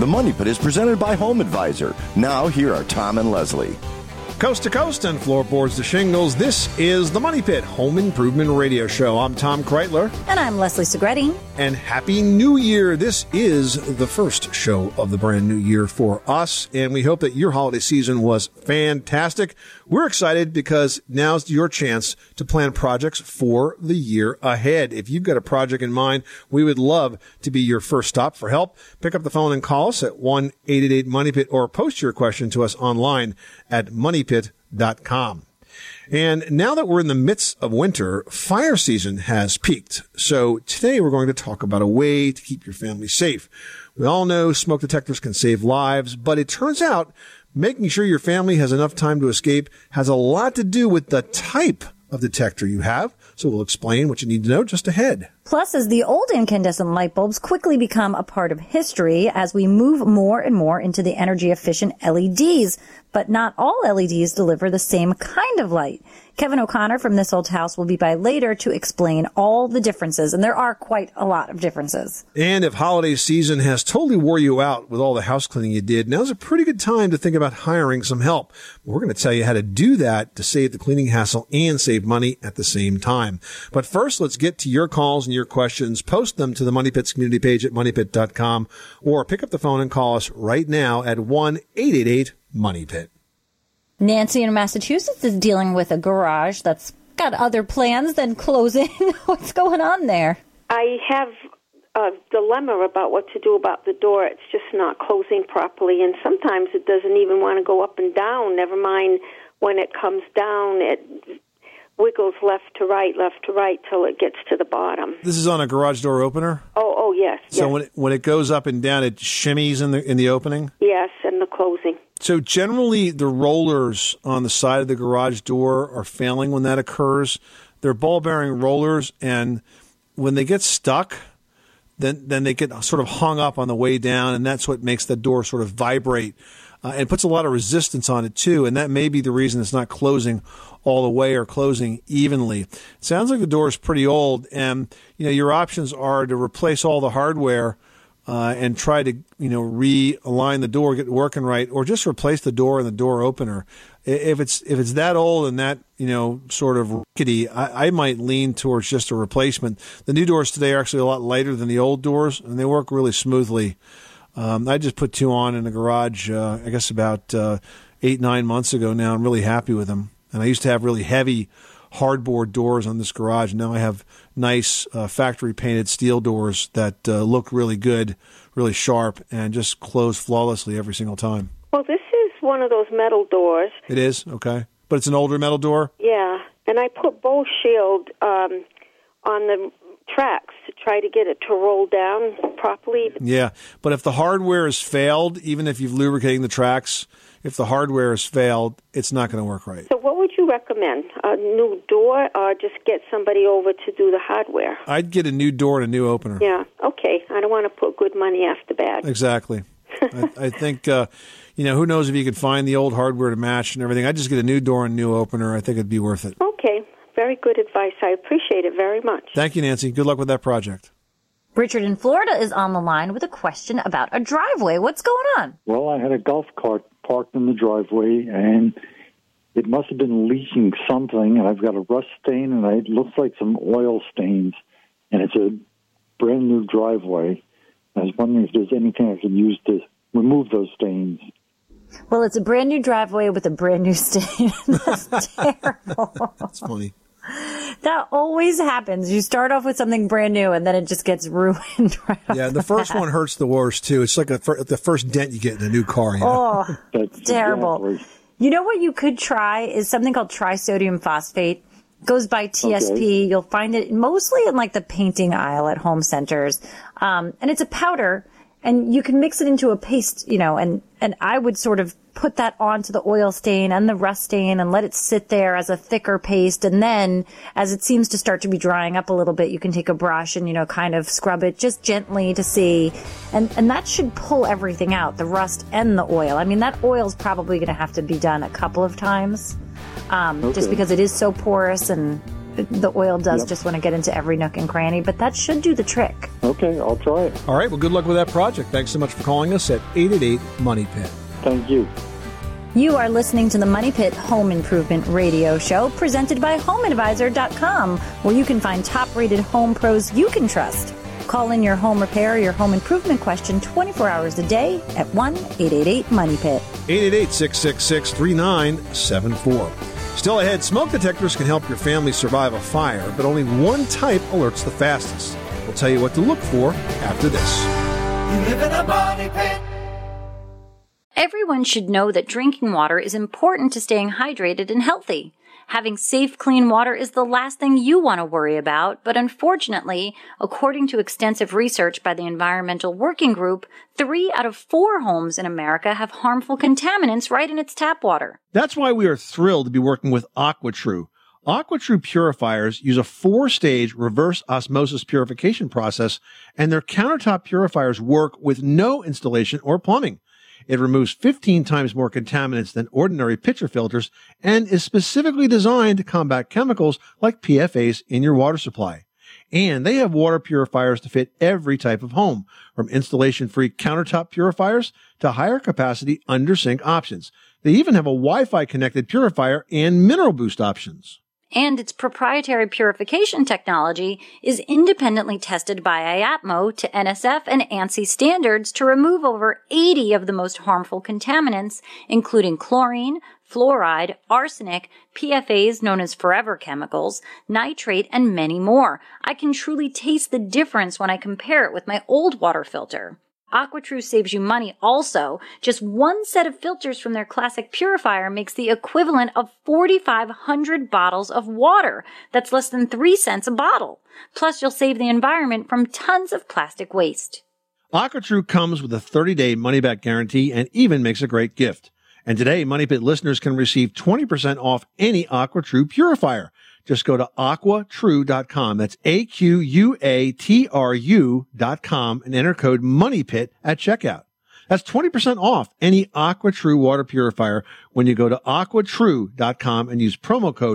The Money Pit is presented by Home Advisor. Now, here are Tom and Leslie. Coast to coast and floorboards to shingles, this is the Money Pit Home Improvement Radio Show. I'm Tom Kreitler. And I'm Leslie Segretti. And Happy New Year. This is the first show of the brand new year for us, and we hope that your holiday season was fantastic. We're excited because now's your chance to plan projects for the year ahead. If you've got a project in mind, we would love to be your first stop for help. Pick up the phone and call us at 1-888-MONEYPIT or post your question to us online at moneypit.com. And now that we're in the midst of winter, fire season has peaked. So today we're going to talk about a way to keep your family safe. We all know smoke detectors can save lives, but it turns out making sure your family has enough time to escape has a lot to do with the type of detector you have. So we'll explain what you need to know just ahead. Plus, as the old incandescent light bulbs quickly become a part of history as we move more and more into the energy-efficient LEDs. But not all LEDs deliver the same kind of light. Kevin O'Connor from This Old House will be by later to explain all the differences, and there are quite a lot of differences. And if holiday season has totally wore you out with all the house cleaning you did, now's a pretty good time to think about hiring some help. We're going to tell you how to do that to save the cleaning hassle and save money at the same time. But first, let's get to your calls and your questions. Post them to the Money Pit's community page at moneypit.com or pick up the phone and call us right now at 1-888-MONEYPIT. Nancy in Massachusetts is dealing with a garage that's got other plans than closing. What's going on there? I have a dilemma about what to do about the door. It's just not closing properly, and sometimes it doesn't even want to go up and down, never mind when it comes down. It wiggles left to right till it gets to the bottom. This is on a garage door opener? Oh yes. So yes. when it goes up and down, it shimmies in the opening? Yes, and the closing. So generally, the rollers on the side of the garage door are failing when that occurs. They're ball-bearing rollers, and when they get stuck, then they get sort of hung up on the way down, and that's what makes the door sort of vibrate. And puts a lot of resistance on it, too, and that may be the reason it's not closing all the way or closing evenly. It sounds like the door is pretty old, and your options are to replace all the hardware and try to, realign the door, get it working right, or just replace the door and the door opener. If it's that old and that, sort of rickety, I might lean towards just a replacement. The new doors today are actually a lot lighter than the old doors, and they work really smoothly. I just put two on in the garage, I guess about 8-9 months ago now. I'm really happy with them. And I used to have really heavy hardboard doors on this garage. Now I have nice factory-painted steel doors that look really good, really sharp, and just close flawlessly every single time. Well, this is one of those metal doors. It is? Okay. But it's an older metal door? Yeah, and I put Bow Shield on the tracks to try to get it to roll down properly. Yeah, but if the hardware has failed, even if you've lubricating the tracks, if the hardware has failed, it's not going to work right. So what would you recommend? A new door or just get somebody over to do the hardware? I'd get a new door and a new opener. Yeah, okay. I don't want to put good money after bad. Exactly. I think, who knows if you could find the old hardware to match and everything. I'd just get a new door and a new opener. I think it'd be worth it. Okay. Very good advice. I appreciate it very much. Thank you, Nancy. Good luck with that project. Richard in Florida is on the line with a question about a driveway. What's going on? Well, I had a golf cart parked in the driveway, and it must have been leaking something, and I've got a rust stain, and it looks like some oil stains, and it's a brand-new driveway. I was wondering if there's anything I can use to remove those stains. Well, it's a brand-new driveway with a brand-new stain. That's terrible. That's funny. That always happens. You start off with something brand new, and then it just gets ruined right off Yeah, the first one hurts the worst, too. It's like the first dent you get in a new car. Oh, That's terrible. Exactly. You know what you could try is something called trisodium phosphate. Goes by TSP. Okay. You'll find it mostly in like the painting aisle at home centers. And it's a powder, and you can mix it into a paste, and I would sort of put that onto the oil stain and the rust stain and let it sit there as a thicker paste. And then as it seems to start to be drying up a little bit, you can take a brush and, kind of scrub it just gently to see. And that should pull everything out, the rust and the oil. I mean, that oil's probably going to have to be done a couple of times, just because it is so porous and The oil does just want to get into every nook and cranny, but that should do the trick. Okay, I'll try it. All right, well, good luck with that project. Thanks so much for calling us at 888-MONEY-PIT. Thank you. You are listening to the Money Pit Home Improvement Radio Show, presented by HomeAdvisor.com, where you can find top-rated home pros you can trust. Call in your home repair or your home improvement question 24 hours a day at 1-888-MONEY-PIT. 888-666-3974. Still ahead, smoke detectors can help your family survive a fire, but only one type alerts the fastest. We'll tell you what to look for after this. You live in a money pit. Everyone should know that drinking water is important to staying hydrated and healthy. Having safe, clean water is the last thing you want to worry about, but unfortunately, according to extensive research by the Environmental Working Group, 3 out of 4 homes in America have harmful contaminants right in its tap water. That's why we are thrilled to be working with AquaTrue. AquaTrue purifiers use a 4-stage reverse osmosis purification process, and their countertop purifiers work with no installation or plumbing. It removes 15 times more contaminants than ordinary pitcher filters and is specifically designed to combat chemicals like PFAS in your water supply. And they have water purifiers to fit every type of home, from installation-free countertop purifiers to higher capacity under-sink options. They even have a Wi-Fi connected purifier and mineral boost options. And its proprietary purification technology is independently tested by IAPMO to NSF and ANSI standards to remove over 80 of the most harmful contaminants, including chlorine, fluoride, arsenic, PFAS known as forever chemicals, nitrate, and many more. I can truly taste the difference when I compare it with my old water filter. AquaTrue saves you money also. Just one set of filters from their classic purifier makes the equivalent of 4,500 bottles of water. That's less than 3 cents a bottle. Plus, you'll save the environment from tons of plastic waste. AquaTrue comes with a 30-day money-back guarantee and even makes a great gift. And today, Money Pit listeners can receive 20% off any AquaTrue purifier. Just go to AquaTrue.com. That's AQUATRU.com and enter code MONEYPIT at checkout. That's 20% off any AquaTrue water purifier when you go to AquaTrue.com and use promo code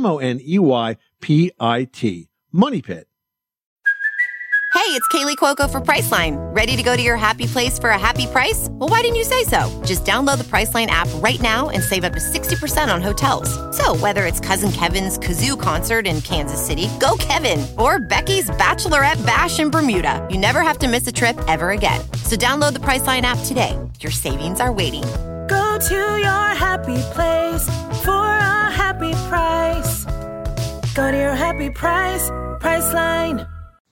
MONEYPIT. MoneyPit. Hey, it's Kaylee Cuoco for Priceline. Ready to go to your happy place for a happy price? Well, why didn't you say so? Just download the Priceline app right now and save up to 60% on hotels. So whether it's Cousin Kevin's Kazoo Concert in Kansas City, go Kevin, or Becky's Bachelorette Bash in Bermuda, you never have to miss a trip ever again. So download the Priceline app today. Your savings are waiting. Go to your happy place for a happy price. Go to your happy price, Priceline.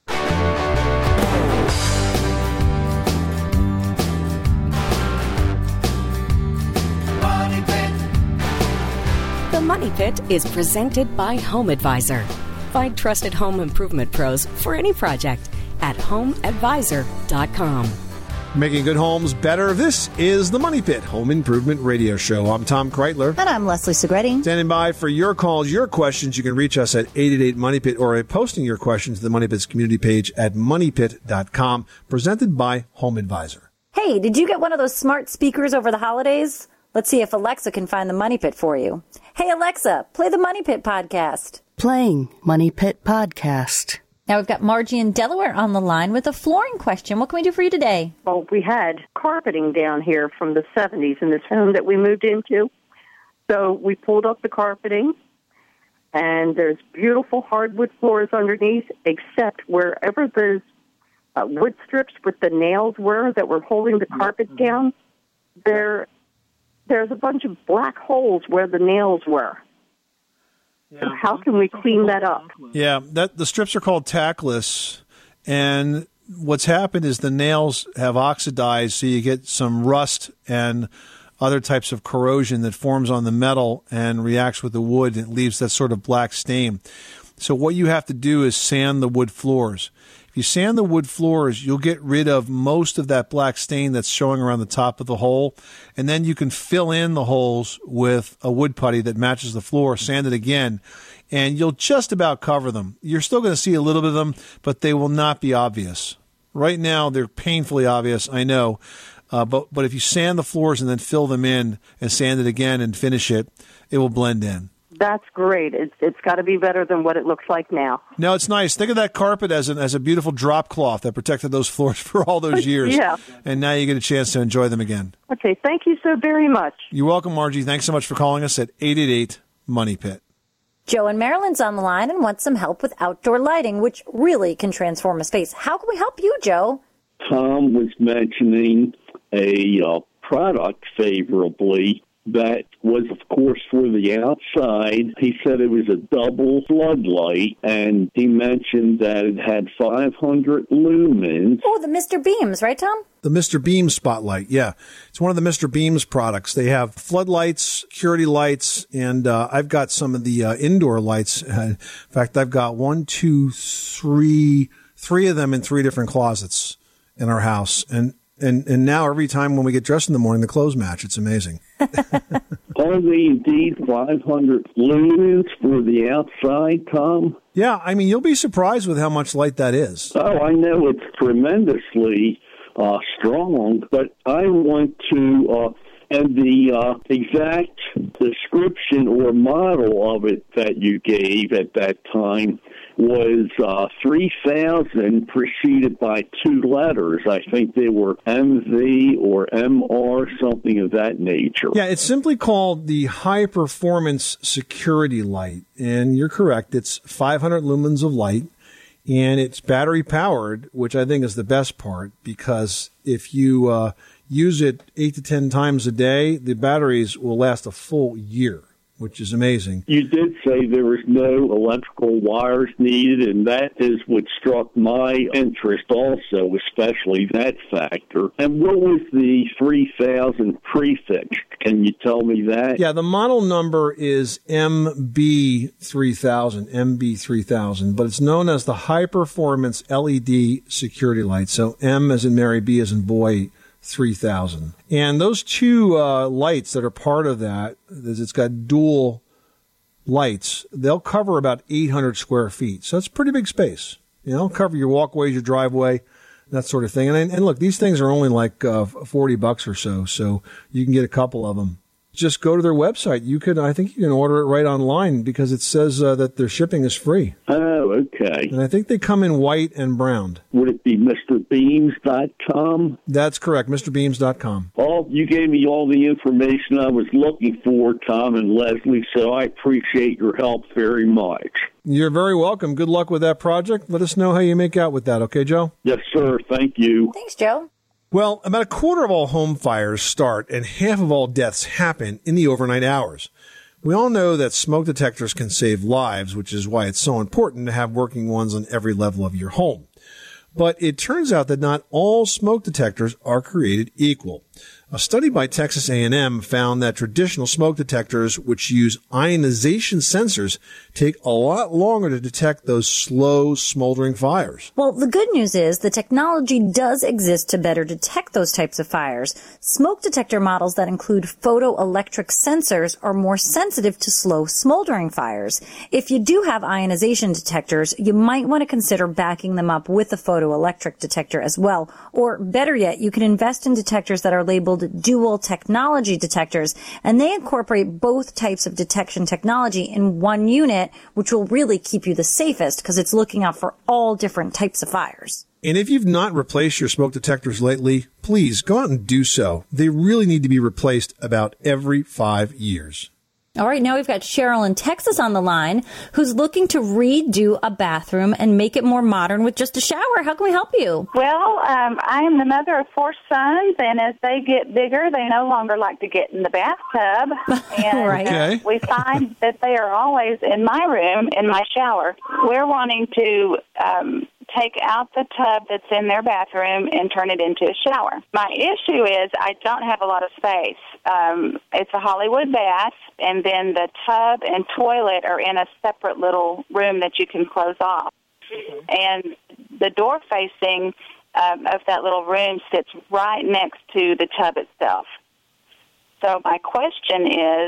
The Money Pit is presented by HomeAdvisor. Find trusted home improvement pros for any project at HomeAdvisor.com. Making good homes better. This is the Money Pit Home Improvement Radio Show. I'm Tom Kreitler. And I'm Leslie Segretti. Standing by for your calls, your questions. You can reach us at 888-MONEYPIT or by posting your questions to the Money Pit's community page at moneypit.com. Presented by HomeAdvisor. Hey, did you get one of those smart speakers over the holidays? Let's see if Alexa can find the Money Pit for you. Hey, Alexa, play the Money Pit podcast. Playing Money Pit podcast. Now we've got Margie in Delaware on the line with a flooring question. What can we do for you today? Well, we had carpeting down here from the 70s in this home that we moved into. So we pulled up the carpeting, and there's beautiful hardwood floors underneath, except wherever those wood strips with the nails were that were holding the carpet down, there's a bunch of black holes where the nails were. Yeah. So how can we clean that up? Yeah, the strips are called tackless, and what's happened is the nails have oxidized, so you get some rust and other types of corrosion that forms on the metal and reacts with the wood, and it leaves that sort of black stain. So what you have to do is sand the wood floors. If you sand the wood floors, you'll get rid of most of that black stain that's showing around the top of the hole, and then you can fill in the holes with a wood putty that matches the floor, sand it again, and you'll just about cover them. You're still going to see a little bit of them, but they will not be obvious. Right now, they're painfully obvious, I know, but if you sand the floors and then fill them in and sand it again and finish it, it will blend in. That's great. It's got to be better than what it looks like now. No, it's nice. Think of that carpet as a beautiful drop cloth that protected those floors for all those years. Yeah. And now you get a chance to enjoy them again. Okay, thank you so very much. You're welcome, Margie. Thanks so much for calling us at 888-MONEY-PIT. Joe in Maryland's on the line and wants some help with outdoor lighting, which really can transform a space. How can we help you, Joe? Tom was mentioning a product favorably that was, of course, for the outside. He said it was a double floodlight, and he mentioned that it had 500 lumens. Oh, the Mr. Beams, right, Tom? The Mr. Beams spotlight, yeah. It's one of the Mr. Beams products. They have floodlights, security lights, and I've got some of the indoor lights. In fact, I've got three of them in 3 different closets in our house. And now every time when we get dressed in the morning, the clothes match. It's amazing. Are they indeed 500 lumens for the outside, Tom? Yeah, I mean, you'll be surprised with how much light that is. Oh, I know it's tremendously strong, but I want to, and the exact description or model of it that you gave at that time was 3,000 preceded by 2 letters. I think they were MV or MR, something of that nature. Yeah, it's simply called the High Performance Security Light. And you're correct, it's 500 lumens of light, and it's battery powered, which I think is the best part, because if you use it 8 to 10 times a day, the batteries will last a full year, which is amazing. You did say there was no electrical wires needed, and that is what struck my interest also, especially that factor. And what was the 3,000 prefix? Can you tell me that? Yeah, the model number is MB3000, but it's known as the High Performance LED Security Light. So M as in Mary, B as in boy, 3,000. And those 2 lights that are part of that, it's got dual lights, they'll cover about 800 square feet. So that's a pretty big space. You know, cover your walkways, your driveway, that sort of thing. And look, these things are only like $40 or so you can get a couple of them. Just go to their website. I think you can order it right online because it says that their shipping is free. Oh, okay. And I think they come in white and brown. Would it be MrBeams.com? That's correct, MrBeams.com. Oh, you gave me all the information I was looking for, Tom and Leslie, so I appreciate your help very much. You're very welcome. Good luck with that project. Let us know how you make out with that, okay, Joe? Yes, sir. Thank you. Thanks, Joe. Well, about a quarter of all home fires start and half of all deaths happen in the overnight hours. We all know that smoke detectors can save lives, which is why it's so important to have working ones on every level of your home. But it turns out that not all smoke detectors are created equal. A study by Texas A&M found that traditional smoke detectors, which use ionization sensors, take a lot longer to detect those slow, smoldering fires. Well, the good news is the technology does exist to better detect those types of fires. Smoke detector models that include photoelectric sensors are more sensitive to slow, smoldering fires. If you do have ionization detectors, you might want to consider backing them up with a photoelectric detector as well. Or better yet, you can invest in detectors that are labeled dual technology detectors, and they incorporate both types of detection technology in one unit, which will really keep you the safest because it's looking out for all different types of fires. And if you've not replaced your smoke detectors lately, please go out and do so. They really need to be replaced about every 5 years. All right, now we've got Cheryl in Texas on the line who's looking to redo a bathroom and make it more modern with just a shower. How can we help you? Well, I am the mother of 4 sons, and as they get bigger, they no longer like to get in the bathtub. And right. We find that they are always in my room, in my shower. We're wanting to take out the tub that's in their bathroom and turn it into a shower. My issue is I don't have a lot of space. It's a Hollywood bath, and then the tub and toilet are in a separate little room that you can close off. Mm-hmm. And the door facing of that little room sits right next to the tub itself. So my question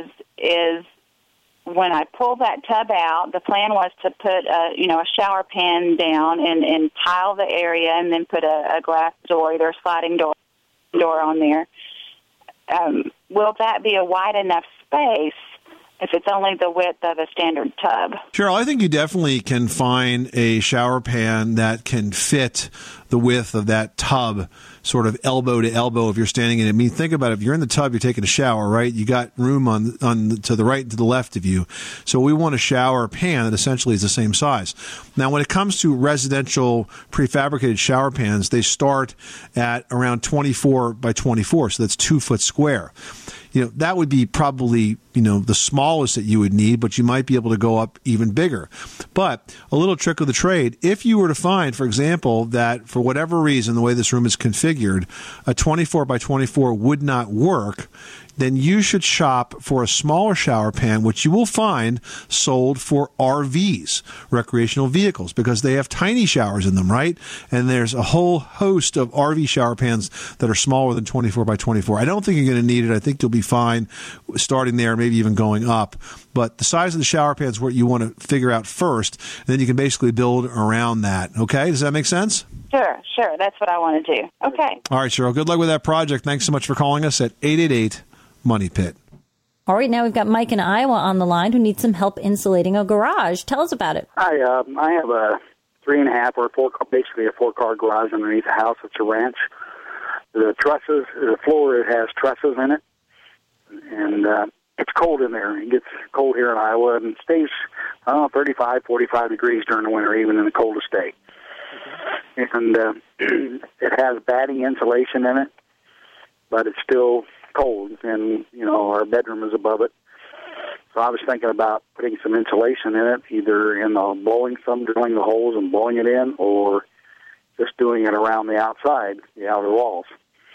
is when I pull that tub out, the plan was to put a shower pan down and tile the area and then put a glass door, either a sliding door on there. Will that be a wide enough space if it's only the width of a standard tub. Cheryl, I think you definitely can find a shower pan that can fit the width of that tub, sort of elbow to elbow if you're standing in it. I mean, think about it. If you're in the tub, you're taking a shower, right? You got room on to the right and to the left of you. So we want a shower pan that essentially is the same size. Now, when it comes to residential prefabricated shower pans, they start at around 24 by 24, so that's 2 foot square. That would be probably, the smallest that you would need, but you might be able to go up even bigger. But a little trick of the trade, if you were to find, for example, that for whatever reason, the way this room is configured, a 24 by 24 would not work, then you should shop for a smaller shower pan, which you will find sold for RVs, recreational vehicles, because they have tiny showers in them, right? And there's a whole host of RV shower pans that are smaller than 24 by 24. I don't think you're going to need it. I think you'll be fine starting there, maybe even going up. But the size of the shower pan is what you want to figure out first, and then you can basically build around that. Okay? Does that make sense? Sure. That's what I want to do. Okay. All right, Cheryl. Good luck with that project. Thanks so much for calling us at 888-MONEY PIT. All right, now we've got Mike in Iowa on the line who needs some help insulating a garage. Tell us about it. Hi, I have a 3.5 or basically a 4-car garage underneath the house. It's a ranch. The floor, it has trusses in it, and it's cold in there. It gets cold here in Iowa and stays 35, 45 degrees during the winter, even in the coldest day. And it has batting insulation in it, but it's still cold, and our bedroom is above it. So I was thinking about putting some insulation in it, either in drilling the holes and blowing it in, or just doing it around the outside, the outer walls.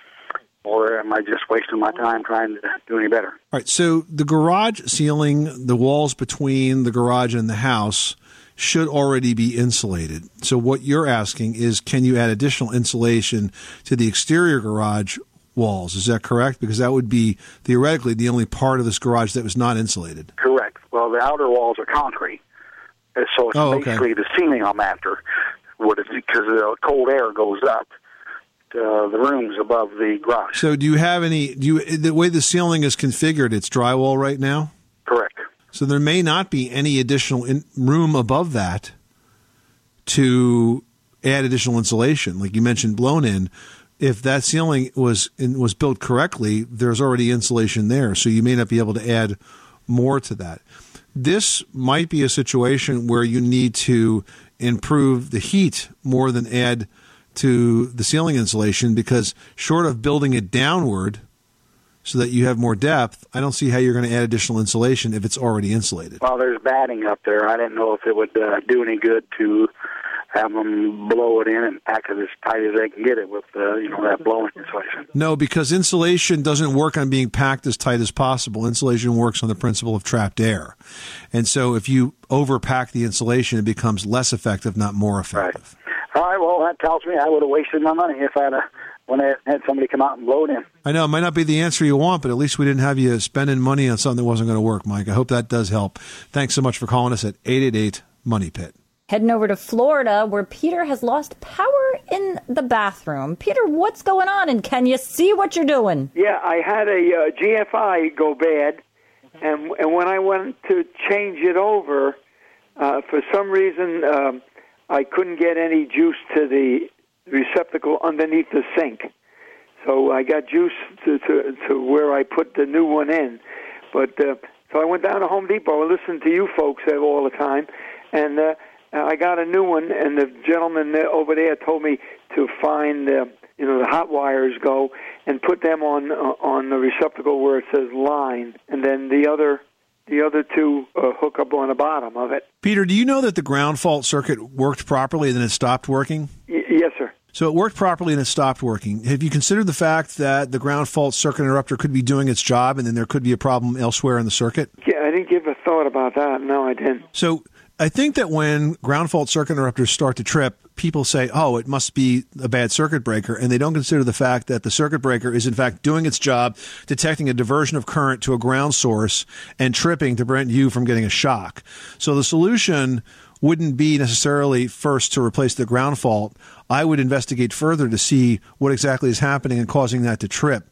Or am I just wasting my time trying to do any better? All right, so the garage ceiling, the walls between the garage and the house should already be insulated. So what you're asking is, can you add additional insulation to the exterior garage walls? Is that correct? Because that would be theoretically the only part of this garage that was not insulated. Correct. Well, the outer walls are concrete, so it's basically the ceiling I'm after. Because the cold air goes up to the rooms above the garage. So do you have the way the ceiling is configured, it's drywall right now? Correct. So there may not be any additional room above that to add additional insulation. Like you mentioned, blown in. If that ceiling was built correctly, there's already insulation there, so you may not be able to add more to that. This might be a situation where you need to improve the heat more than add to the ceiling insulation, because short of building it downward so that you have more depth, I don't see how you're going to add additional insulation if it's already insulated. Well, there's batting up there. I didn't know if it would do any good to have them blow it in and pack it as tight as they can get it with that blowing insulation. No, because insulation doesn't work on being packed as tight as possible. Insulation works on the principle of trapped air. And so if you overpack the insulation, it becomes less effective, not more effective. Right. All right, well, that tells me I would have wasted my money if I had somebody come out and blow it in. I know it might not be the answer you want, but at least we didn't have you spending money on something that wasn't going to work, Mike. I hope that does help. Thanks so much for calling us at 888-MONEY-PIT. Heading over to Florida, where Peter has lost power in the bathroom. Peter, what's going on, and can you see what you're doing? Yeah, I had a GFI go bad, and when I went to change it over, for some reason I couldn't get any juice to the receptacle underneath the sink. So I got juice to where I put the new one in. But so I went down to Home Depot and listened to you folks all the time, and I got a new one, and the gentleman over there told me to find the hot wires go and put them on the receptacle where it says line, and then the other two hook up on the bottom of it. Peter, do you know that the ground fault circuit worked properly and then it stopped working? Yes, sir. So it worked properly and it stopped working. Have you considered the fact that the ground fault circuit interrupter could be doing its job and then there could be a problem elsewhere in the circuit? Yeah, I didn't give a thought about that. No, I didn't. So I think that when ground fault circuit interrupters start to trip, people say, oh, it must be a bad circuit breaker, and they don't consider the fact that the circuit breaker is in fact doing its job, detecting a diversion of current to a ground source and tripping to prevent you from getting a shock. So the solution wouldn't be necessarily first to replace the ground fault. I would investigate further to see what exactly is happening and causing that to trip.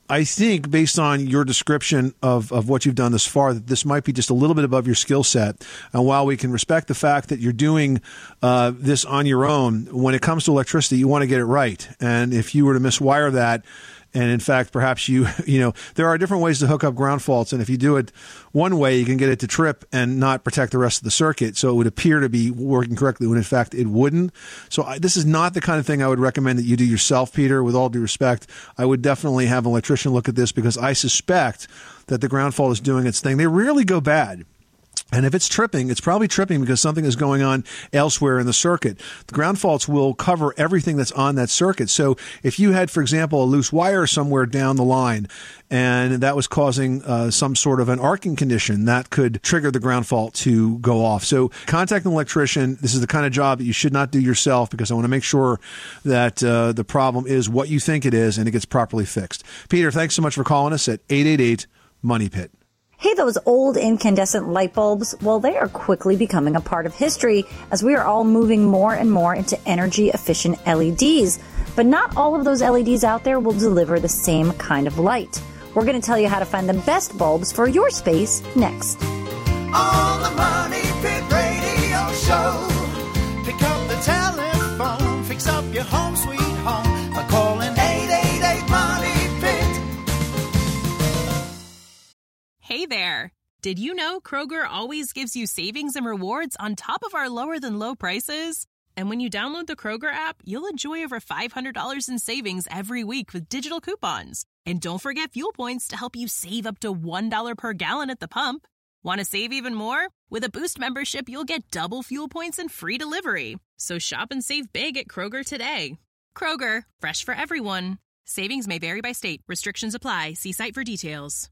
I think based on your description of what you've done thus far, that this might be just a little bit above your skill set. And while we can respect the fact that you're doing this on your own, when it comes to electricity, you want to get it right. And if you were to miswire that, and in fact, perhaps there are different ways to hook up ground faults. And if you do it one way, you can get it to trip and not protect the rest of the circuit. So it would appear to be working correctly when in fact it wouldn't. So this is not the kind of thing I would recommend that you do yourself, Peter, with all due respect. I would definitely have an electrician look at this because I suspect that the ground fault is doing its thing. They rarely go bad. And if it's tripping, it's probably tripping because something is going on elsewhere in the circuit. The ground faults will cover everything that's on that circuit. So if you had, for example, a loose wire somewhere down the line and that was causing some sort of an arcing condition, that could trigger the ground fault to go off. So contact an electrician. This is the kind of job that you should not do yourself because I want to make sure that the problem is what you think it is and it gets properly fixed. Peter, thanks so much for calling us at 888-MONEY-PIT. Hey, those old incandescent light bulbs, well, they are quickly becoming a part of history as we are all moving more and more into energy-efficient LEDs. But not all of those LEDs out there will deliver the same kind of light. We're going to tell you how to find the best bulbs for your space next. On the Money Pit Radio Show, pick up the telephone, fix up your home sweet home by calling 888-MONEY-PIT. Hey there! Did you know Kroger always gives you savings and rewards on top of our lower-than-low prices? And when you download the Kroger app, you'll enjoy over $500 in savings every week with digital coupons. And don't forget fuel points to help you save up to $1 per gallon at the pump. Want to save even more? With a Boost membership, you'll get double fuel points and free delivery. So shop and save big at Kroger today. Kroger, fresh for everyone. Savings may vary by state. Restrictions apply. See site for details.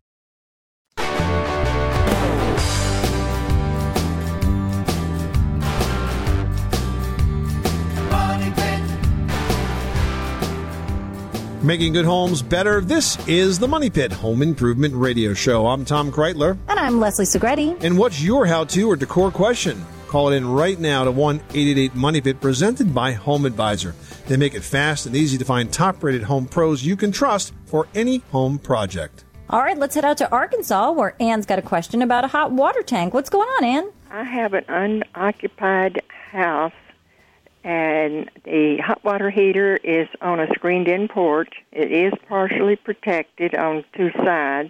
Making good homes better. This is the Money Pit Home Improvement Radio Show. I'm Tom Kreitler. And I'm Leslie Segretti. And what's your how-to or decor question? Call it in right now to 1-888-MONEY-PIT, presented by Home Advisor. They make it fast and easy to find top-rated home pros you can trust for any home project. All right, let's head out to Arkansas, where Ann's got a question about a hot water tank. What's going on, Ann? I have an unoccupied house, and the hot water heater is on a screened-in porch. It is partially protected on two sides,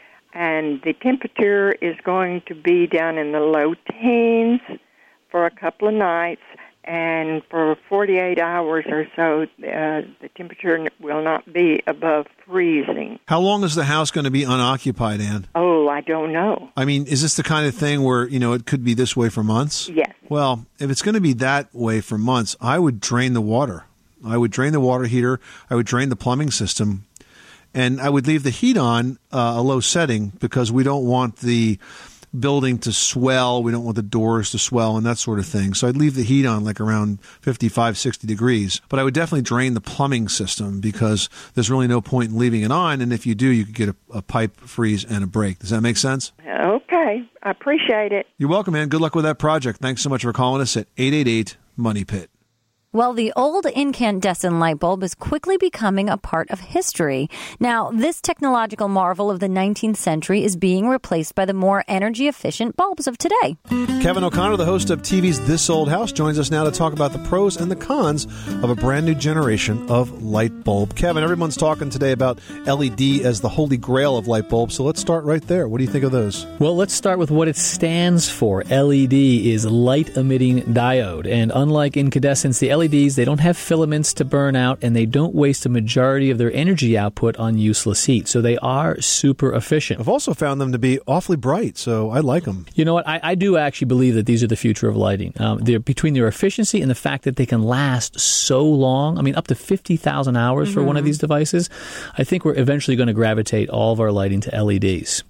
and the temperature is going to be down in the low teens for a couple of nights, and for 48 hours or so, the temperature will not be above freezing. How long is the house going to be unoccupied, Ann? Oh, I don't know. I mean, is this the kind of thing where, it could be this way for months? Yes. Well, if it's going to be that way for months, I would drain the water. I would drain the water heater. I would drain the plumbing system. And I would leave the heat on a low setting because we don't want the building to swell. We don't want the doors to swell and that sort of thing. So I'd leave the heat on like around 55, 60 degrees. But I would definitely drain the plumbing system because there's really no point in leaving it on. And if you do, you could get a pipe freeze and a break. Does that make sense? Okay. I appreciate it. You're welcome, man. Good luck with that project. Thanks so much for calling us at 888-MONEY-PIT. Well, the old incandescent light bulb is quickly becoming a part of history. Now, this technological marvel of the 19th century is being replaced by the more energy-efficient bulbs of today. Kevin O'Connor, the host of TV's This Old House, joins us now to talk about the pros and the cons of a brand new generation of light bulb. Kevin, everyone's talking today about LED as the holy grail of light bulbs, so let's start right there. What do you think of those? Well, let's start with what it stands for. LED is light-emitting diode, and unlike incandescents, the LEDs, they don't have filaments to burn out, and they don't waste a majority of their energy output on useless heat. So they are super efficient. I've also found them to be awfully bright, so I like them. You know what? I do actually believe that these are the future of lighting. They're between their efficiency and the fact that they can last so long, I mean, up to 50,000 hours for one of these devices, I think we're eventually going to gravitate all of our lighting to LEDs.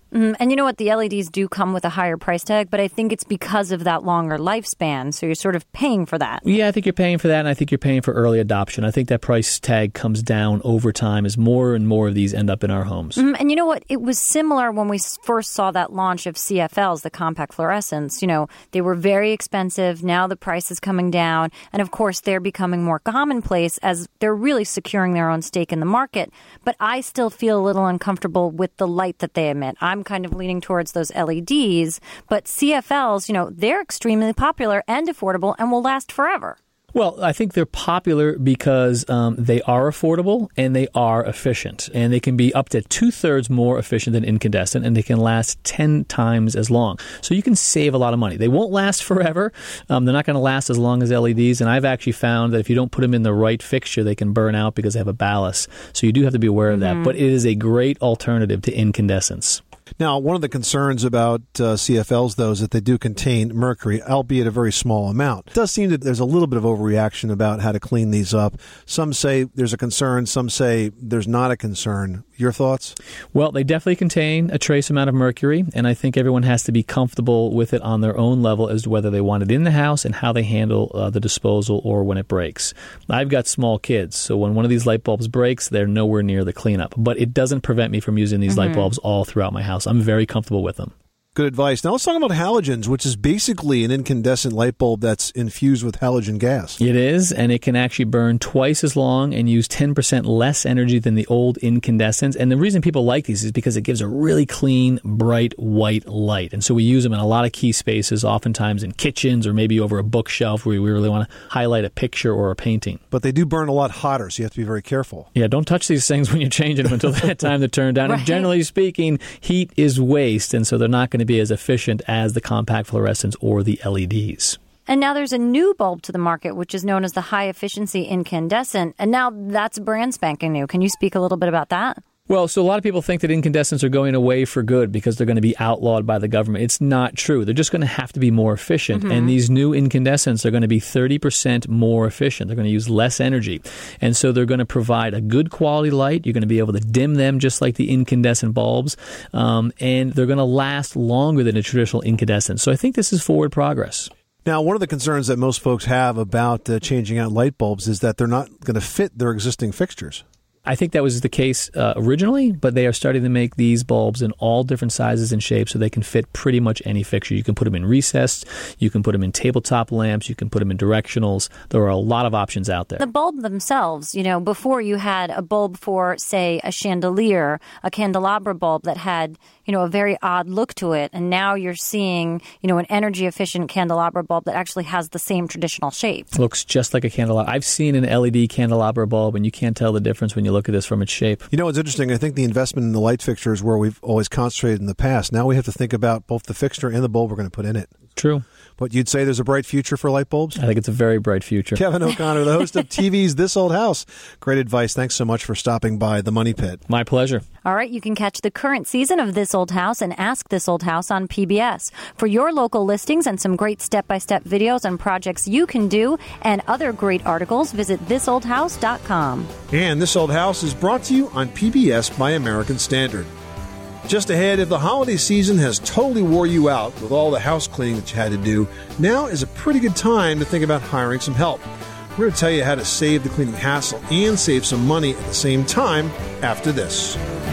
And you know what? The LEDs do come with a higher price tag, but I think it's because of that longer lifespan. So you're sort of paying for that. Yeah, I think you're paying for that, and I think you're paying for early adoption. I think that price tag comes down over time as more and more of these end up in our homes. And you know what? It was similar when we first saw that launch of CFLs, the compact fluorescents. You know, they were very expensive. Now the price is coming down. And of course, they're becoming more commonplace as they're really securing their own stake in the market. But I still feel a little uncomfortable with the light that they emit. I'm kind of leaning towards those LEDs. But CFLs, you know, they're extremely popular and affordable and will last forever. Well, I think they're popular because they are affordable and they are efficient. And they can be up to 2/3 more efficient than incandescent, and they can last 10 times as long. So you can save a lot of money. They won't last forever. They're not going to last as long as LEDs. And I've actually found that if you don't put them in the right fixture, they can burn out because they have a ballast. So you do have to be aware of that. But it is a great alternative to incandescents. Now, one of the concerns about CFLs, though, is that they do contain mercury, albeit a very small amount. It does seem that there's a little bit of overreaction about how to clean these up. Some say there's a concern. Some say there's not a concern. Your thoughts? Well, they definitely contain a trace amount of mercury, and I think everyone has to be comfortable with it on their own level as to whether they want it in the house and how they handle the disposal or when it breaks. I've got small kids, so when one of these light bulbs breaks, they're nowhere near the cleanup. But it doesn't prevent me from using these light bulbs all throughout my house. I'm very comfortable with them. Good advice. Now let's talk about halogens, which is basically an incandescent light bulb that's infused with halogen gas. It is, and it can actually burn twice as long and use 10% less energy than the old incandescents. And the reason people like these is because it gives a really clean, bright, white light. And so we use them in a lot of key spaces, oftentimes in kitchens or maybe over a bookshelf where we really want to highlight a picture or a painting. But they do burn a lot hotter, so you have to be very careful. Yeah, don't touch these things when you're changing them until that time to turn down. Right. And generally speaking, heat is waste, and so they're not going to be as efficient as the compact fluorescents or the LEDs. And now there's a new bulb to the market, which is known as the high-efficiency incandescent. And now that's brand spanking new. Can you speak a little bit about that? Well, so a lot of people think that incandescents are going away for good because they're going to be outlawed by the government. It's not true. They're just going to have to be more efficient. And these new incandescents are going to be 30% more efficient. They're going to use less energy. And so they're going to provide a good quality light. You're going to be able to dim them just like the incandescent bulbs. And they're going to last longer than a traditional incandescent. So I think this is forward progress. Now, one of the concerns that most folks have about changing out light bulbs is that they're not going to fit their existing fixtures. I think that was the case originally, but they are starting to make these bulbs in all different sizes and shapes so they can fit pretty much any fixture. You can put them in recessed, you can put them in tabletop lamps, you can put them in directionals. There are a lot of options out there. The bulb themselves, you know, before you had a bulb for, say, a chandelier, a candelabra bulb that had, you know, a very odd look to it. And now you're seeing, you know, an energy-efficient candelabra bulb that actually has the same traditional shape. Looks just like a candelabra. I've seen an LED candelabra bulb, and you can't tell the difference when you look at this from its shape. You know, it's interesting. I think the investment in the light fixture is where we've always concentrated in the past. Now we have to think about both the fixture and the bulb we're going to put in it. True. But you'd say there's a bright future for light bulbs? I think it's a very bright future. Kevin O'Connor, the host of TV's This Old House. Great advice. Thanks so much for stopping by the Money Pit. My pleasure. All right, you can catch the current season of This Old House and Ask This Old House on PBS. For your local listings and some great step-by-step videos on projects you can do and other great articles, visit thisoldhouse.com. And This Old House is brought to you on PBS by American Standard. Just ahead, if the holiday season has totally wore you out with all the house cleaning that you had to do, now is a pretty good time to think about hiring some help. We're going to tell you how to save the cleaning hassle and save some money at the same time after this.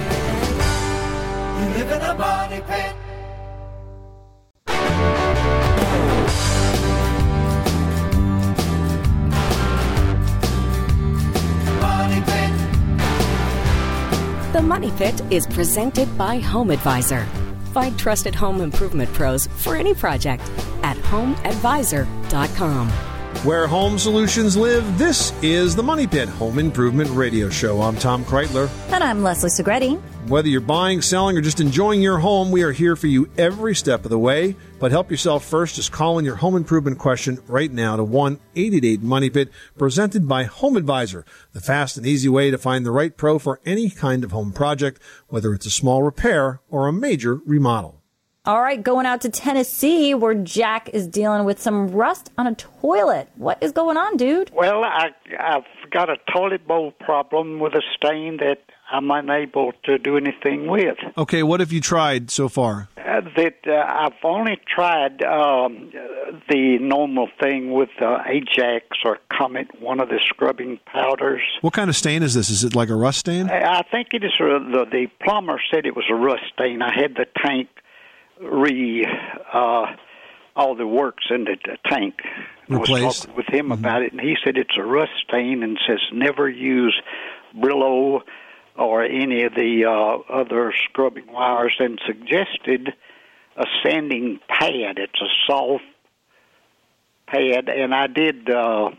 You live in a money pit. Money Pit. The Money Pit is presented by Home Advisor. Find trusted home improvement pros for any project at homeadvisor.com. Where home solutions live, this is the Money Pit Home Improvement Radio Show. I'm Tom Kreitler. And I'm Leslie Segretti. Whether you're buying, selling, or just enjoying your home, we are here for you every step of the way. But help yourself first. Just call in your home improvement question right now to 1-888-MONEY-PIT, presented by Home Advisor, the fast and easy way to find the right pro for any kind of home project, whether it's a small repair or a major remodel. All right, going out to Tennessee, where Jack is dealing with some rust on a toilet. What is going on, dude? Well, I've got a toilet bowl problem with a stain that I'm unable to do anything with. Okay, what have you tried so far? I've only tried the normal thing with Ajax or Comet, one of the scrubbing powders. What kind of stain is this? Is it like a rust stain? I think it is. The plumber said it was a rust stain. I had the tank all the works in the tank. Replaced. I was talking with him about it, and he said it's a rust stain and says never use Brillo or any of the other scrubbing wires, and suggested a sanding pad. It's a soft pad, and I did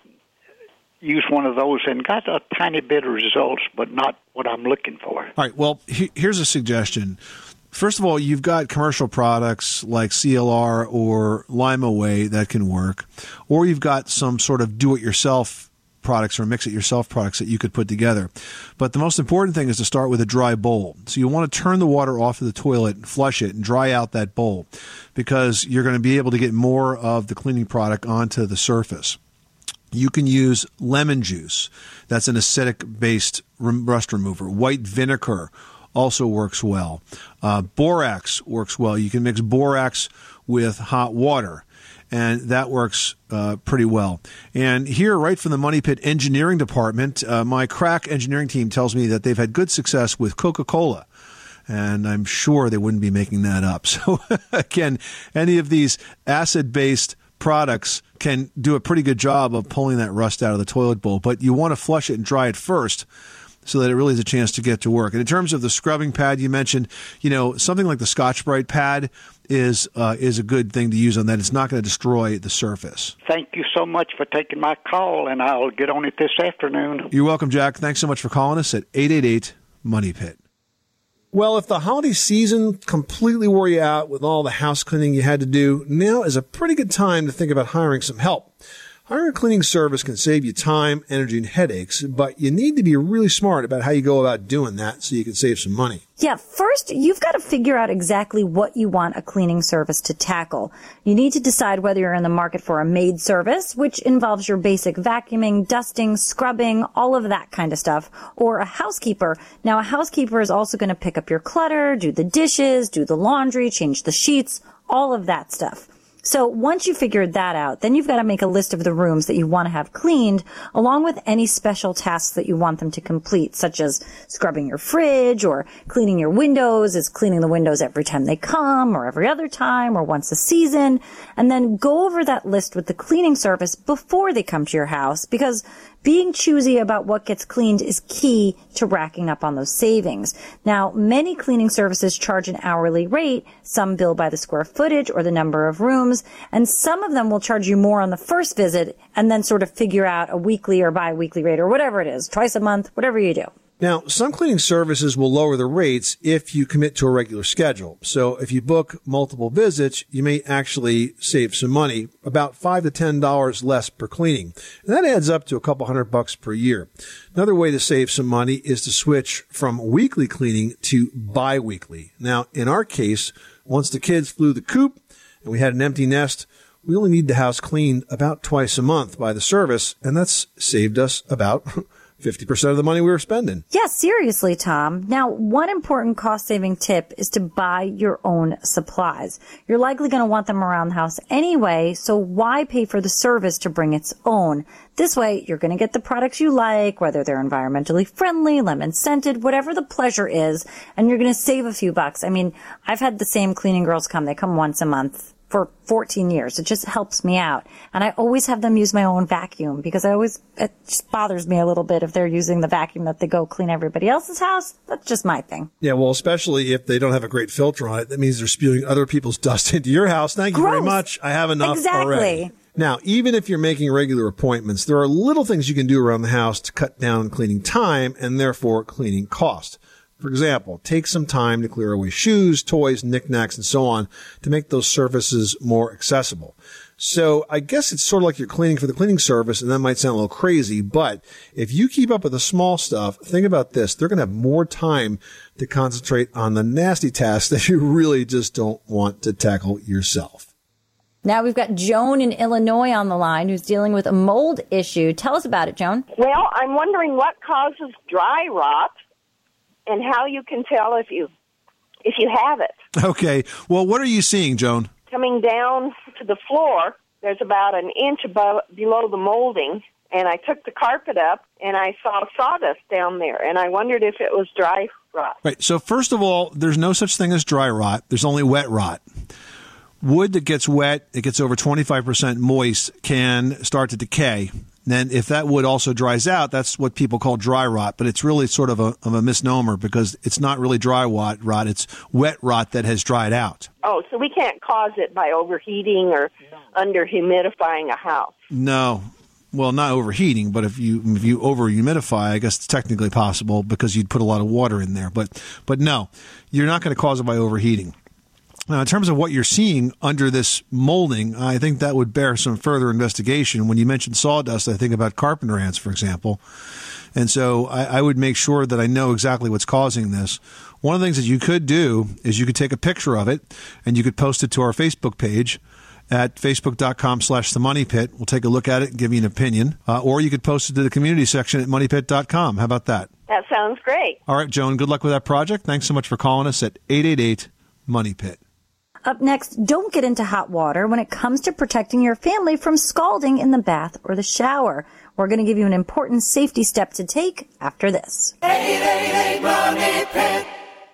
use one of those and got a tiny bit of results, but not what I'm looking for. All right, well, here's a suggestion. First of all, you've got commercial products like CLR or Lime-A-Way that can work, or you've got some sort of do-it-yourself products or mix-it-yourself products that you could put together. But the most important thing is to start with a dry bowl. So you want to turn the water off of the toilet and flush it and dry out that bowl, because you're going to be able to get more of the cleaning product onto the surface. You can use lemon juice. That's an acidic-based rust remover. White vinegar also works well. Borax works well. You can mix borax with hot water, and that works pretty well. And here, right from the Money Pit engineering department, my crack engineering team tells me that they've had good success with Coca-Cola. And I'm sure they wouldn't be making that up. So, again, any of these acid-based products can do a pretty good job of pulling that rust out of the toilet bowl. But you want to flush it and dry it first, so that it really has a chance to get to work. And in terms of the scrubbing pad you mentioned, something like the Scotch-Brite pad is a good thing to use on that. It's not going to destroy the surface. Thank you so much for taking my call, and I'll get on it this afternoon. You're welcome, Jack. Thanks so much for calling us at 888-MONEY-PIT. Well, if the holiday season completely wore you out with all the house cleaning you had to do, now is a pretty good time to think about hiring some help. Hiring a cleaning service can save you time, energy, and headaches, but you need to be really smart about how you go about doing that so you can save some money. Yeah, first, you've got to figure out exactly what you want a cleaning service to tackle. You need to decide whether you're in the market for a maid service, which involves your basic vacuuming, dusting, scrubbing, all of that kind of stuff, or a housekeeper. Now, a housekeeper is also going to pick up your clutter, do the dishes, do the laundry, change the sheets, all of that stuff. So once you figured that out, then you've got to make a list of the rooms that you want to have cleaned, along with any special tasks that you want them to complete, such as scrubbing your fridge or cleaning your windows. Is cleaning the windows every time they come or every other time or once a season? And then go over that list with the cleaning service before they come to your house, because being choosy about what gets cleaned is key to racking up on those savings. Now, many cleaning services charge an hourly rate. Some bill by the square footage or the number of rooms, and some of them will charge you more on the first visit and then sort of figure out a weekly or bi-weekly rate or whatever it is, twice a month, whatever you do. Now, some cleaning services will lower the rates if you commit to a regular schedule. So if you book multiple visits, you may actually save some money, about $5 to $10 less per cleaning. And that adds up to a couple $100 per year. Another way to save some money is to switch from weekly cleaning to bi-weekly. Now, in our case, once the kids flew the coop and we had an empty nest, we only need the house cleaned about twice a month by the service, and that's saved us about 50% of the money we were spending. Yeah, seriously, Tom. Now, one important cost-saving tip is to buy your own supplies. You're likely going to want them around the house anyway, so why pay for the service to bring its own? This way, you're going to get the products you like, whether they're environmentally friendly, lemon-scented, whatever the pleasure is, and you're going to save a few bucks. I mean, I've had the same cleaning girls come. They come once a month for 14 years. It just helps me out. And I always have them use my own vacuum, because it just bothers me a little bit if they're using the vacuum that they go clean everybody else's house. That's just my thing. Yeah, well, especially if they don't have a great filter on it, that means they're spewing other people's dust into your house. Thank you very much. I have enough already. Now, even if you're making regular appointments, there are little things you can do around the house to cut down on cleaning time and therefore cleaning cost. For example, take some time to clear away shoes, toys, knickknacks, and so on to make those surfaces more accessible. So I guess it's sort of like you're cleaning for the cleaning service, and that might sound a little crazy, but if you keep up with the small stuff, think about this. They're going to have more time to concentrate on the nasty tasks that you really just don't want to tackle yourself. Now we've got Joan in Illinois on the line who's dealing with a mold issue. Tell us about it, Joan. Well, I'm wondering what causes dry rot. and how you can tell if you have it. Okay. Well, what are you seeing, Joan? Coming down to the floor, there's about an inch below the molding, and I took the carpet up, and I saw sawdust down there, and I wondered if it was dry rot. Right. So first of all, there's no such thing as dry rot. There's only wet rot. Wood that gets wet, it gets over 25% moist, can start to decay. Then if that wood also dries out, that's what people call dry rot. But it's really sort of a misnomer because it's not really dry rot. It's wet rot that has dried out. Oh, so we can't cause it by overheating or under-humidifying a house. No. Well, not overheating, but if you over-humidify, I guess it's technically possible because you'd put a lot of water in there. But no, you're not going to cause it by overheating. Now, in terms of what you're seeing under this molding, I think that would bear some further investigation. When you mentioned sawdust, I think about carpenter ants, for example. And so I would make sure that I know exactly what's causing this. One of the things that you could do is you could take a picture of it and you could post it to our Facebook page at facebook.com/themoneypit. We'll take a look at it and give you an opinion. Or you could post it to the community section at moneypit.com. How about that? That sounds great. All right, Joan, good luck with that project. Thanks so much for calling us at 888-MONEYPIT. Up next, don't get into hot water when it comes to protecting your family from scalding in the bath or the shower. We're going to give you an important safety step to take after this. 888-MONEYPIT.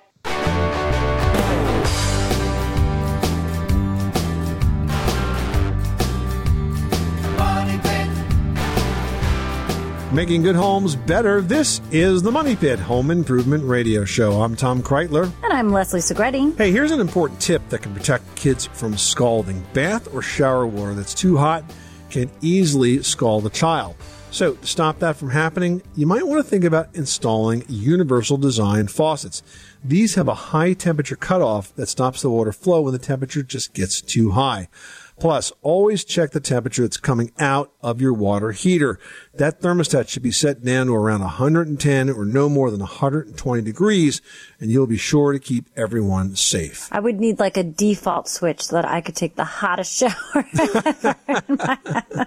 Making good homes better. This is the Money Pit Home Improvement Radio Show. I'm Tom Kreitler. And I'm Leslie Segretti. Hey, here's an important tip that can protect kids from scalding. Bath or shower water that's too hot can easily scald a child. So to stop that from happening, you might want to think about installing universal design faucets. These have a high temperature cutoff that stops the water flow when the temperature just gets too high. Plus, always check the temperature that's coming out of your water heater. That thermostat should be set down to around 110 or no more than 120 degrees, and you'll be sure to keep everyone safe. I would need like a default switch so that I could take the hottest shower ever in my house.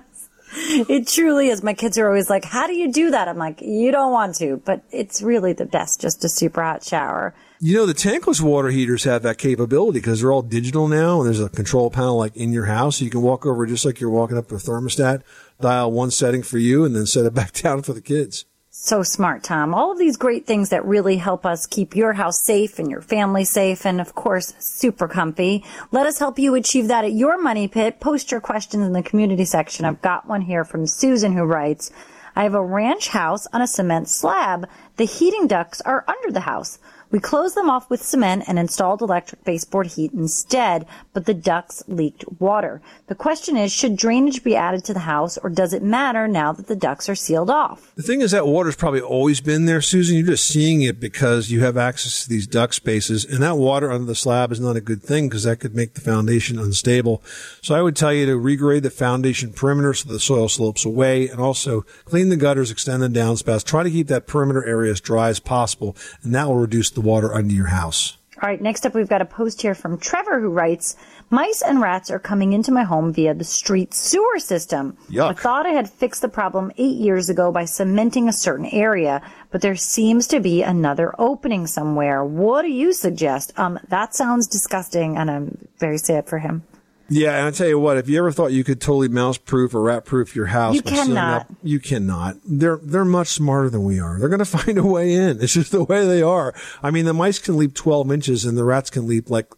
It truly is. My kids are always like, how do you do that? I'm like, you don't want to, but it's really the best, just a super hot shower. You know, the tankless water heaters have that capability because they're all digital now, and there's a control panel like in your house. So you can walk over just like you're walking up to a thermostat, dial one setting for you, and then set it back down for the kids. So smart, Tom. All of these great things that really help us keep your house safe and your family safe and, of course, super comfy. Let us help you achieve that at your Money Pit. Post your questions in the community section. I've got one here from Susan who writes, I have a ranch house on a cement slab. The heating ducts are under the house. We closed them off with cement and installed electric baseboard heat instead, but the ducts leaked water. The question is, should drainage be added to the house, or does it matter now that the ducts are sealed off? The thing is that water's probably always been there, Susan. You're just seeing it because you have access to these duct spaces, and that water under the slab is not a good thing because that could make the foundation unstable. So I would tell you to regrade the foundation perimeter so the soil slopes away, and also clean the gutters, extend the downspouts. Try to keep that perimeter area as dry as possible, and that will reduce the water under your house. All right, next up we've got a post here from Trevor who writes, mice and rats are coming into my home via the street sewer system. Yuck. I thought I had fixed the problem 8 years ago by cementing a certain area, but there seems to be another opening somewhere. What do you suggest? That sounds disgusting, and I'm very sad for him. Yeah, and I tell you what, if you ever thought you could totally mouse-proof or rat-proof your house, You cannot. You cannot. They're much smarter than we are. They're going to find a way in. It's just the way they are. I mean, the mice can leap 12 inches, and the rats can leap like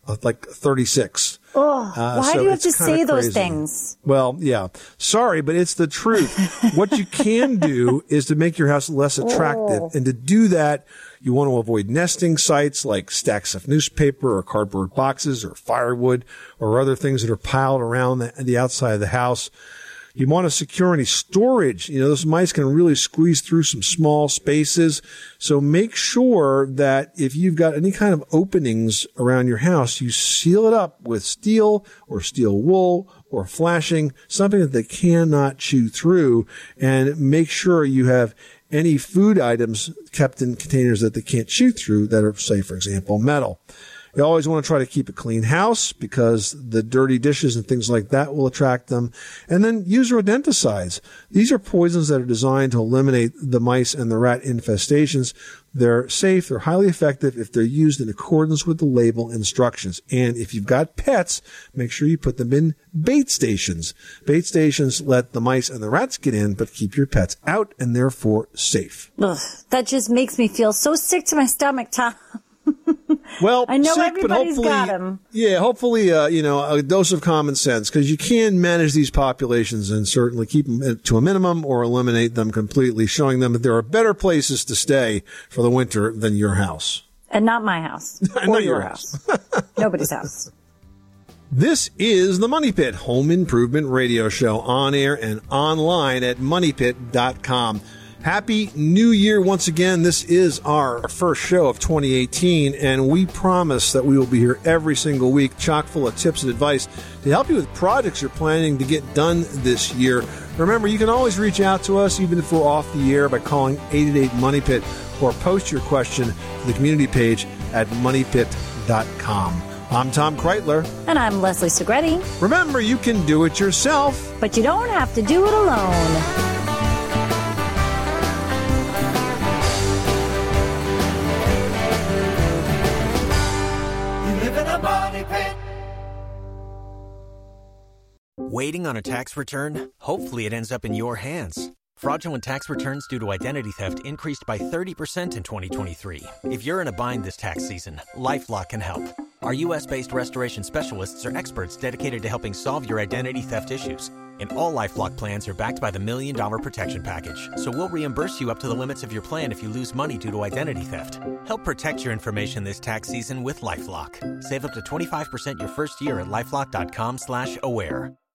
36. Oh, why do you have to say those things? Well, yeah. Sorry, but it's the truth. What you can do is to make your house less attractive. And to do that, you want to avoid nesting sites like stacks of newspaper or cardboard boxes or firewood or other things that are piled around the outside of the house. You want to secure any storage. You know, those mice can really squeeze through some small spaces. So make sure that if you've got any kind of openings around your house, you seal it up with steel or steel wool or flashing, something that they cannot chew through, and make sure you have any food items kept in containers that they can't chew through that are, say, for example, metal. You always want to try to keep a clean house because the dirty dishes and things like that will attract them. And then use rodenticides. These are poisons that are designed to eliminate the mice and the rat infestations. They're safe, they're highly effective if they're used in accordance with the label instructions. And if you've got pets, make sure you put them in bait stations. Bait stations let the mice and the rats get in, but keep your pets out and therefore safe. Ugh, that just makes me feel so sick to my stomach, Tom. Well, I know sick, everybody's but got them. Yeah, hopefully, a dose of common sense, because you can manage these populations and certainly keep them to a minimum or eliminate them completely, showing them that there are better places to stay for the winter than your house. And not my house. Or Not your house. Nobody's house. This is the Money Pit Home Improvement Radio Show, on air and online at moneypit.com. Happy New Year once again. This is our first show of 2018, and we promise that we will be here every single week, chock full of tips and advice to help you with projects you're planning to get done this year. Remember, you can always reach out to us, even if we're off the air, by calling 888-MONEY-PIT or post your question to the community page at moneypit.com. I'm Tom Kreitler. And I'm Leslie Segretti. Remember, you can do it yourself, but you don't have to do it alone. Waiting on a tax return? Hopefully it ends up in your hands. Fraudulent tax returns due to identity theft increased by 30% in 2023. If you're in a bind this tax season, LifeLock can help. Our U.S.-based restoration specialists are experts dedicated to helping solve your identity theft issues. And all LifeLock plans are backed by the $1 Million Protection Package. So we'll reimburse you up to the limits of your plan if you lose money due to identity theft. Help protect your information this tax season with LifeLock. Save up to 25% your first year at LifeLock.com/aware.